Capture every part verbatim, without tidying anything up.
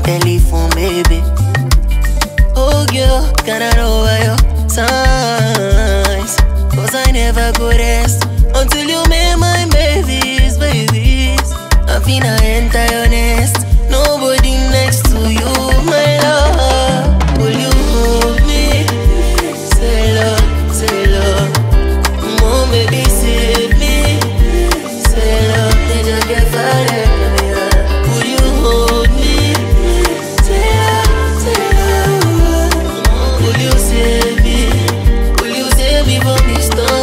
telephone, baby. Oh girl, can I know by your signs? Cause I never go rest until you make my babies, babies. I finna enter your nest, nobody next to you, my love. Will you hold me? Say love, say love. Mom, baby, save me. Say love, they just get fired. Will you hold me? Say love, say love. Will you save me? Will you save me from this storm?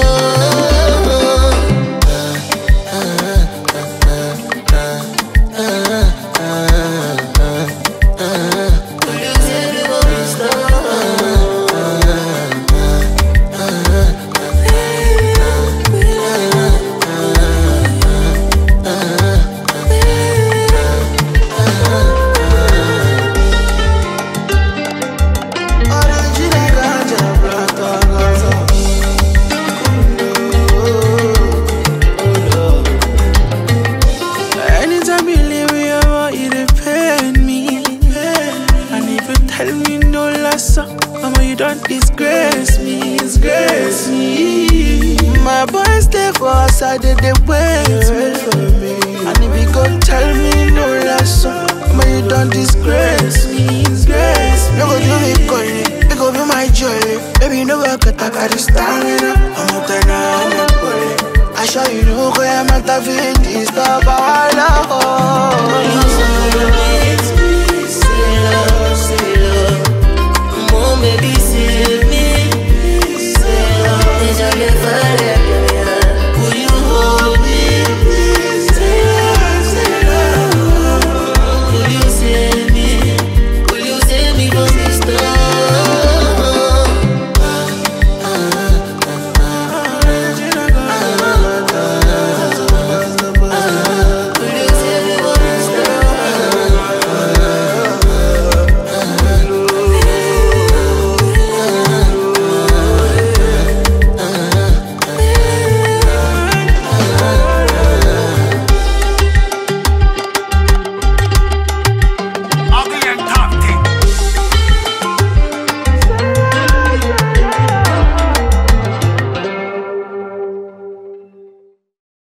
Tell me no lesson, mama, you don't disgrace me, disgrace me. My boys stay for outside, they, they wait for me. And if you go tell me no lesson, mama, you don't disgrace me, disgrace me. No go do me calling, you go be my jolly. Baby, you know I got that carry stamina. I'm out there now, I'm a bully. I show you know where I'm at the fifty, stop our love.